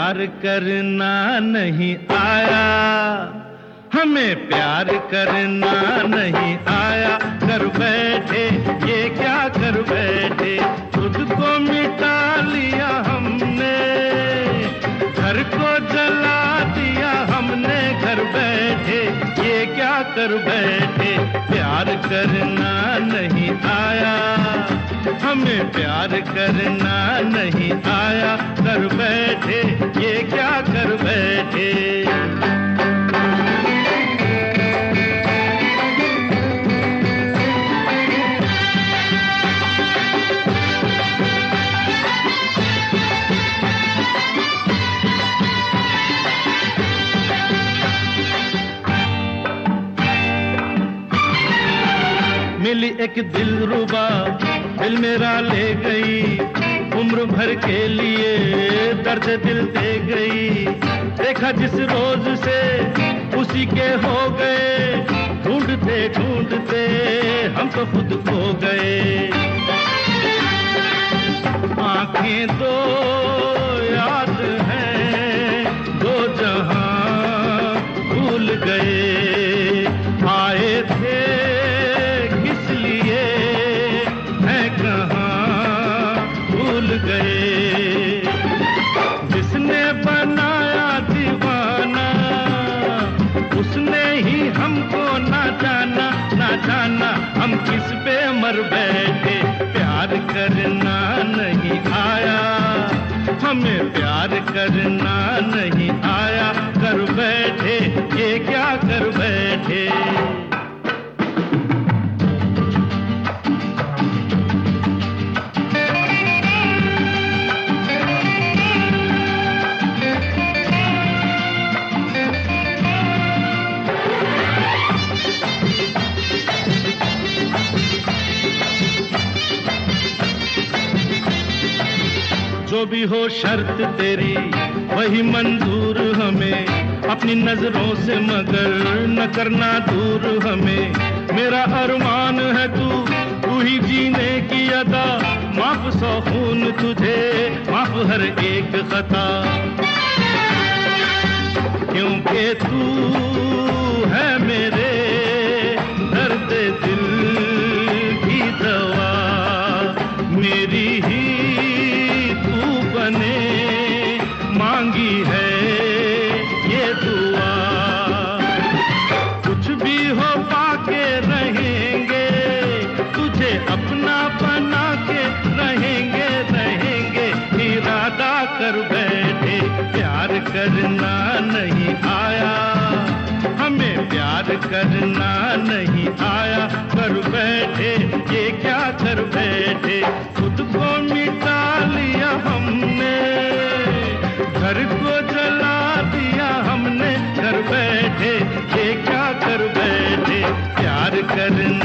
प्यार करना नहीं आया, हमें प्यार करना नहीं आया। कर बैठे ये क्या कर बैठे, खुद को मिटा लिया हमने, घर को जला दिया हमने। घर बैठे ये क्या कर बैठे, प्यार करना नहीं आया, हमें प्यार करना नहीं आया। कर बैठे ये क्या कर बैठे। मिली एक दिलरुबा, दिल मेरा ले गई, उम्र भर के लिए दर्द दिल दे गई। देखा जिस रोज से उसी के हो गए, ढूंढते ढूंढते हम तो खुद खो गए। आंखें दो याद हैं, दो जहां भूल गए। आए थे गए, जिसने बनाया दीवाना उसने ही हमको ना जाना, ना जाना हम किस पे मर बैठे। प्यार करना नहीं आया, हमें प्यार करना नहीं आया। कर बैठे ये क्या कर बैठे। जो भी हो शर्त तेरी वही मंजूर हमें, अपनी नजरों से मगर न करना दूर हमें। मेरा अरमान है तू ही जीने की अदा, माफ सौ खून तुझे माफ हर एक खता। क्योंकि तू है मेरे दर्द दिल की दवा, मेरी ही मांगी है ये दुआ। कुछ भी हो पाके रहेंगे, तुझे अपना बना के रहेंगे, रहेंगे। इरादा कर बैठे प्यार करना नहीं आया, हमें प्यार करना नहीं आया। कर बैठे ये क्या कर बैठे, खुद को मिटा लिया हमने, घर को जला दिया हमने। कर बैठे ये क्या कर बैठे, प्यार करना